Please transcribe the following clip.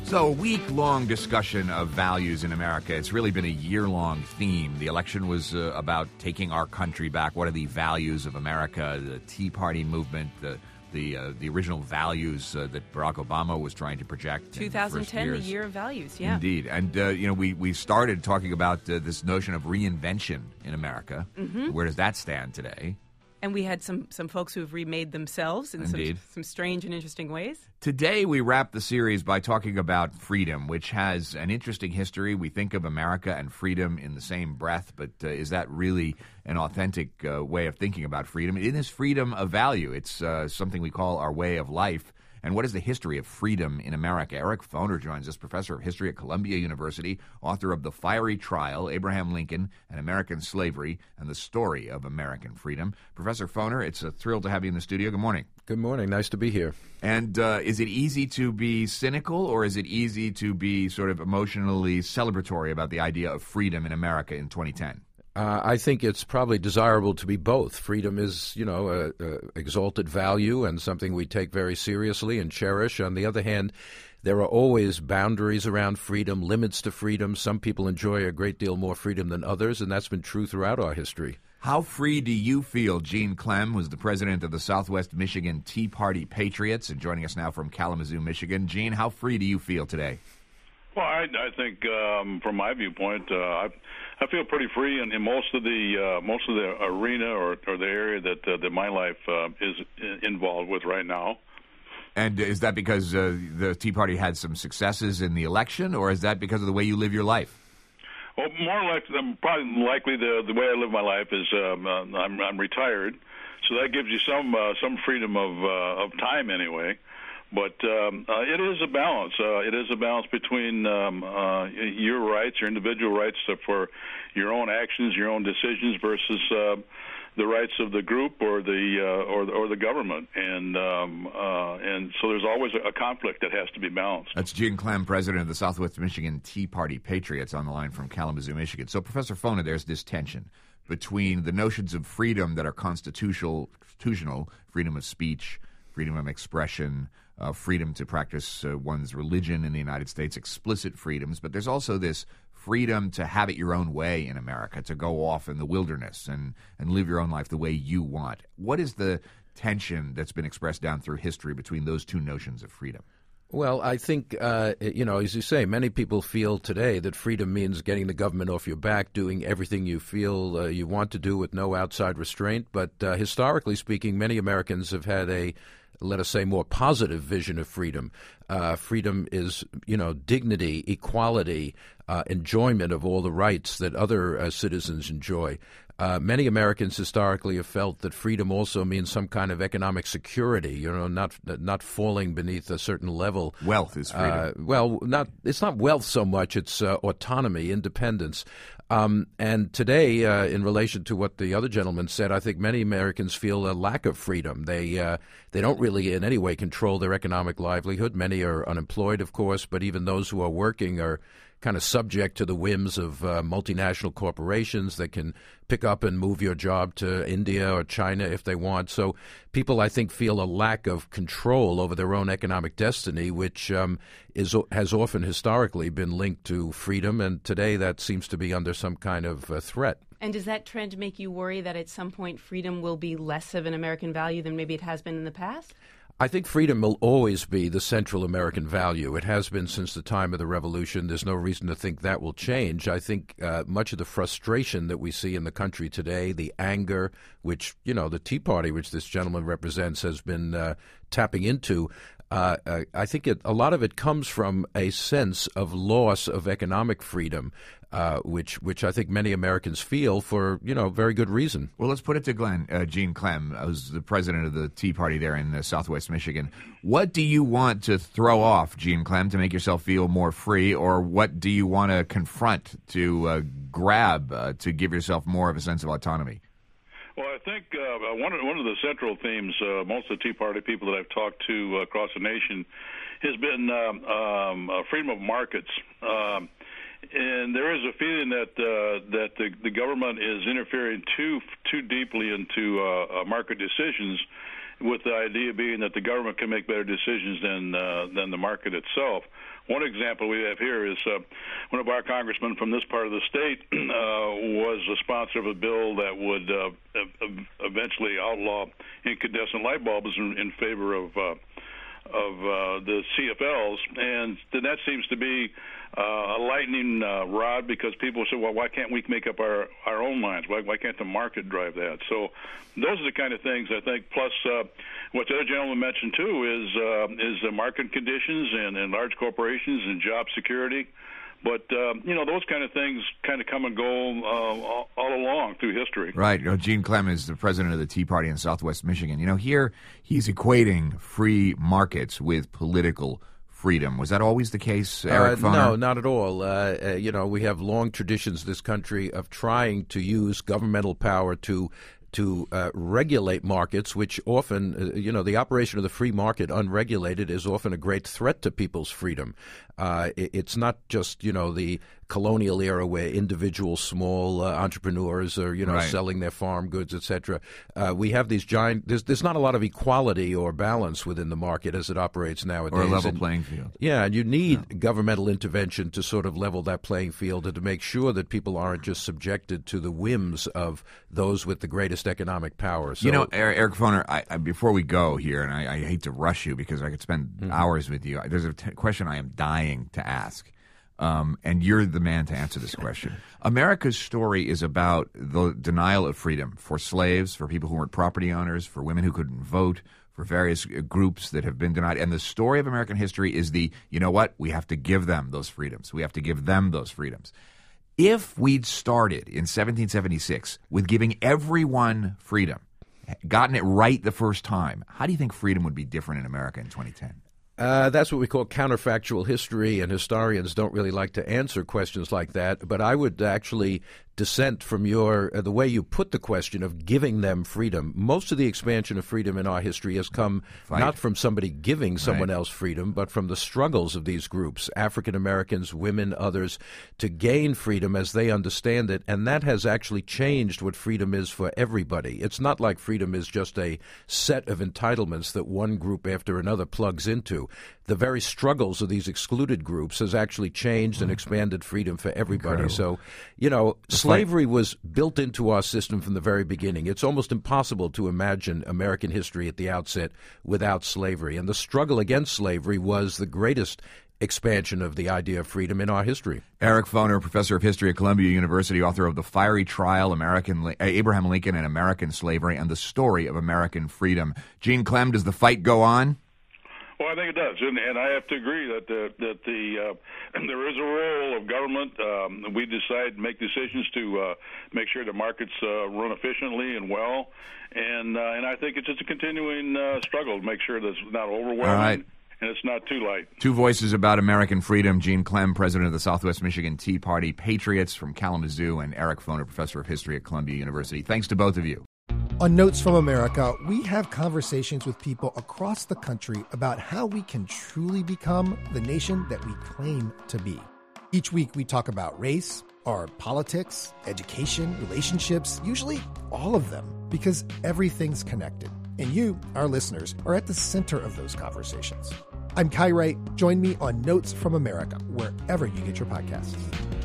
So, a week-long discussion of values in America. It's really been a year-long theme. The election was about taking our country back. What are the values of America? The Tea Party movement, the original values that Barack Obama was trying to project. 2010, the year of values, yeah. Indeed. And, we started talking about this notion of reinvention in America. Mm-hmm. Where does that stand today? And we had some folks who have remade themselves in some strange and interesting ways. Today, we wrap the series by talking about freedom, which has an interesting history. We think of America and freedom in the same breath, but is that really an authentic way of thinking about freedom? Is freedom a value? It's something we call our way of life. And what is the history of freedom in America? Eric Foner joins us, professor of history at Columbia University, author of The Fiery Trial, Abraham Lincoln and American Slavery, and the Story of American Freedom. Professor Foner, it's a thrill to have you in the studio. Good morning. Good morning. Nice to be here. And is it easy to be cynical, or is it easy to be sort of emotionally celebratory about the idea of freedom in America in 2010? I think it's probably desirable to be both. Freedom is, a exalted value and something we take very seriously and cherish. On the other hand, there are always boundaries around freedom, limits to freedom. Some people enjoy a great deal more freedom than others, and that's been true throughout our history. How free do you feel? Gene Clem was the president of the Southwest Michigan Tea Party Patriots and joining us now from Kalamazoo, Michigan. Gene, how free do you feel today? Well, I think from my viewpoint, I feel pretty free in most of the arena or the area that my life is involved with right now. And is that because the Tea Party had some successes in the election, or is that because of the way you live your life? Well, more likely, probably likely the way I live my life is I'm retired, so that gives you some freedom of time anyway. But it is a balance. It is a balance between your rights, your individual rights for your own actions, your own decisions, versus the rights of the group or the government. And so there's always a conflict that has to be balanced. That's Gene Clem, president of the Southwest Michigan Tea Party Patriots, on the line from Kalamazoo, Michigan. So, Professor Foner, there's this tension between the notions of freedom that are constitutional, freedom of speech, freedom of expression, freedom to practice one's religion in the United States, explicit freedoms. But there's also this freedom to have it your own way in America, to go off in the wilderness and live your own life the way you want. What is the tension that's been expressed down through history between those two notions of freedom? Well, I think, as you say, many people feel today that freedom means getting the government off your back, doing everything you feel you want to do with no outside restraint. But historically speaking, many Americans have had let us say, more positive vision of freedom. Freedom is, dignity, equality, enjoyment of all the rights that other citizens enjoy. Many Americans historically have felt that freedom also means some kind of economic security, not falling beneath a certain level. Wealth is freedom. It's not wealth so much, it's autonomy, independence. And today, in relation to what the other gentleman said, I think many Americans feel a lack of freedom. They don't really in any way control their economic livelihood. Many are unemployed, of course, but even those who are working are kind of subject to the whims of multinational corporations that can pick up and move your job to India or China if they want. So people, I think, feel a lack of control over their own economic destiny, which has often historically been linked to freedom, and today that seems to be under some kind of threat. And does that trend make you worry that at some point freedom will be less of an American value than maybe it has been in the past? I think freedom will always be the central American value. It has been since the time of the Revolution. There's no reason to think that will change. I think much of the frustration that we see in the country today, the anger, which, the Tea Party, which this gentleman represents, has been tapping into, I think a lot of it comes from a sense of loss of economic freedom, which I think many Americans feel for, very good reason. Well, let's put it to Gene Clem, who's the president of the Tea Party there in Southwest Michigan. What do you want to throw off, Gene Clem, to make yourself feel more free, or what do you want to confront, to grab, to give yourself more of a sense of autonomy? Well, I think one of the central themes, most of the Tea Party people that I've talked to across the nation, has been freedom of markets. And there is a feeling that the government is interfering too deeply into market decisions, with the idea being that the government can make better decisions than the market itself. One example we have here is one of our congressmen from this part of the state was a sponsor of a bill that would eventually outlaw incandescent light bulbs in favor of the CFLs, and then that seems to be a lightning rod because people say, well, why can't we make up our own lines? Why can't the market drive that? So those are the kind of things I think. Plus, what the other gentleman mentioned too is the market conditions and large corporations and job security. But, those kind of things kind of come and go all along through history. Right. Gene Clem is the president of the Tea Party in Southwest Michigan. Here he's equating free markets with political freedom. Was that always the case, Eric Foner? No, not at all. We have long traditions in this country of trying to use governmental power to regulate markets, which often, the operation of the free market unregulated is often a great threat to people's freedom. It's not just, the colonial era where individual small entrepreneurs are, right, selling their farm goods, etc. We have these giant. There's not a lot of equality or balance within the market as it operates nowadays. Or a level playing field. Yeah, and you need governmental intervention to sort of level that playing field and to make sure that people aren't just subjected to the whims of those with the greatest economic power. So, Eric Foner, I before we go here, and I hate to rush you because I could spend hours with you. There's a question I am dying to ask. And you're the man to answer this question. America's story is about the denial of freedom for slaves, for people who weren't property owners, for women who couldn't vote, for various groups that have been denied. And the story of American history is we have to give them those freedoms. We have to give them those freedoms. If we'd started in 1776 with giving everyone freedom, gotten it right the first time, how do you think freedom would be different in America in 2010? That's what we call counterfactual history, and historians don't really like to answer questions like that. But I would actually dissent from the way you put the question of giving them freedom. Most of the expansion of freedom in our history has come not from somebody giving someone else freedom, but from the struggles of these groups, African Americans, women, others, to gain freedom as they understand it. And that has actually changed what freedom is for everybody. It's not like freedom is just a set of entitlements that one group after another plugs into. The very struggles of these excluded groups has actually changed and expanded freedom for everybody. Incredible. So, slavery was built into our system from the very beginning. It's almost impossible to imagine American history at the outset without slavery. And the struggle against slavery was the greatest expansion of the idea of freedom in our history. Eric Foner, professor of history at Columbia University, author of The Fiery Trial, Abraham Lincoln and American Slavery, and the Story of American Freedom. Gene Clem, does the fight go on? Well, I think it does, and I have to agree that there is a role of government. We make decisions to make sure the markets run efficiently and well, and I think it's just a continuing struggle to make sure that it's not overwhelming. All right. And it's not too light. Two voices about American freedom. Gene Clem, president of the Southwest Michigan Tea Party Patriots from Kalamazoo, and Eric Foner, professor of history at Columbia University. Thanks to both of you. On Notes from America, we have conversations with people across the country about how we can truly become the nation that we claim to be. Each week we talk about race, our politics, education, relationships, usually all of them, because everything's connected. And you, our listeners, are at the center of those conversations. I'm Kai Wright. Join me on Notes from America, wherever you get your podcasts.